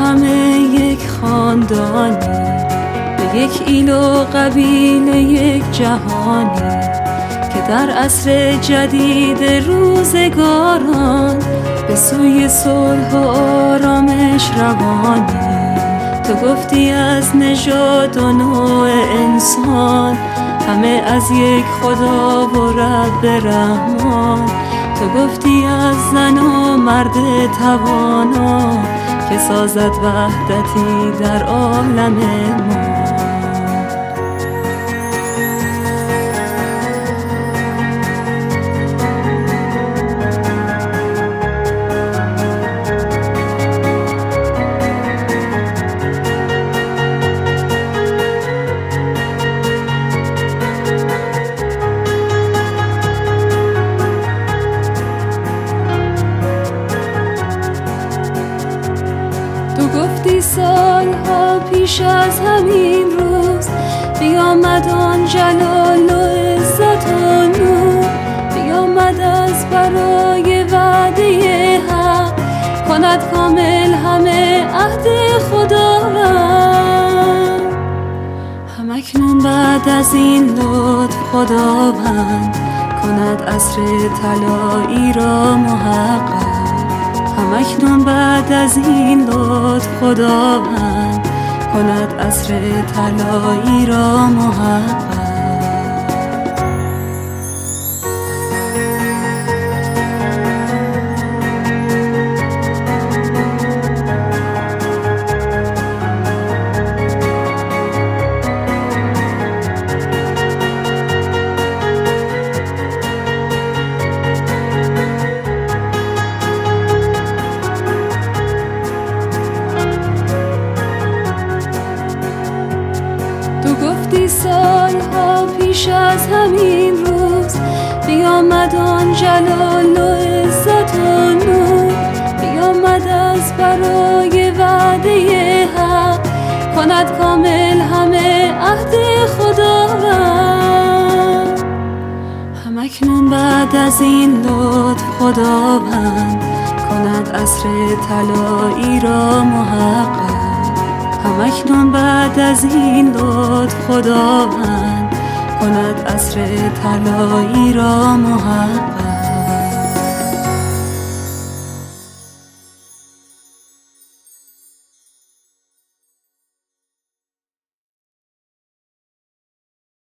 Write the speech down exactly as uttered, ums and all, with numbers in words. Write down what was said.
همه یک خاندانی، به یک ایل و قبیله یک جهانی که در عصر جدید روزگاران به سوی صلح و آرامش روانی. تو گفتی از نژاد و نوع انسان همه از یک خدا و رب رحمان. تو گفتی از زن و مرد توانا که سازد وحدتی در عالم ما. تو گفتی سالها پیش از همین روز بیامد آن جلال و عزت و نور، بیامد از برای وعده حق کند کامل همه عهد خداوند. همکنون بعد از این لطف خداوند کند عصر طلایی را محقق. همکنون بعد از این لطف خداوند کند عصر طلایی را محقق. تو گفتی سالها پیش از همین روز بیامد آن جلال و عزت و نور، بیامد از برای وعده حق کند کامل همه عهد خداوند. همکنون بعد از این لطف خداوند کند عصر طلایی را محقق. همکنون بعد از این لطف خداوند کند عصر طلایی را محقق.